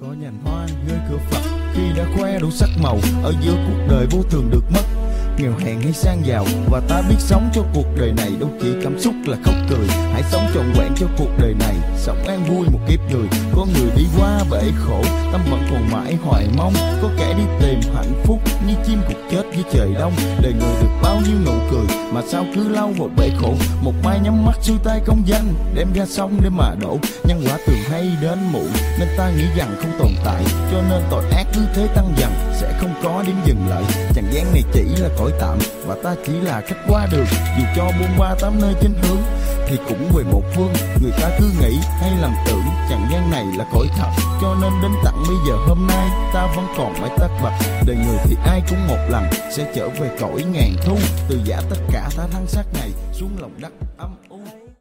Có nhành hoa nơi cửa Phật khi đã khoe đủ sắc màu, ở giữa cuộc đời vô thường được mất, nghèo hèn hay sang giàu. Và ta biết sống cho cuộc đời này đâu chỉ cảm xúc là khóc cười. Hãy sống trọn vẹn cho cuộc đời này, sống an vui một kiếp người. Có người đi qua bể khổ, tâm vẫn còn mãi hoài mong. Có kẻ đi tìm hạnh phúc như chim cuộc chết với trời đông. Đời người được bao nhiêu nụ cười mà sao cứ lau vào bể khổ. Một mai nhắm mắt xuôi tay công danh, đem ra sông để mà đổ. Nhân quả thường hay đến muộn nên ta nghĩ rằng không tồn tại, cho nên tội ác cứ thế tăng dần, sẽ không có điểm dừng lại. Trần gian này chỉ là cõi tạm và ta chỉ là khách qua đường. Dù cho buông ba tám nơi trên hướng thì cũng về một phương. Người ta cứ nghĩ hay lầm tưởng trần gian này là cõi thật, cho nên đến tận bây giờ hôm nay ta vẫn còn phải tất bật. Đời người thì ai cũng một lần sẽ trở về cõi ngàn thu, từ giả tất cả ta thân xác này xuống lòng đất ấm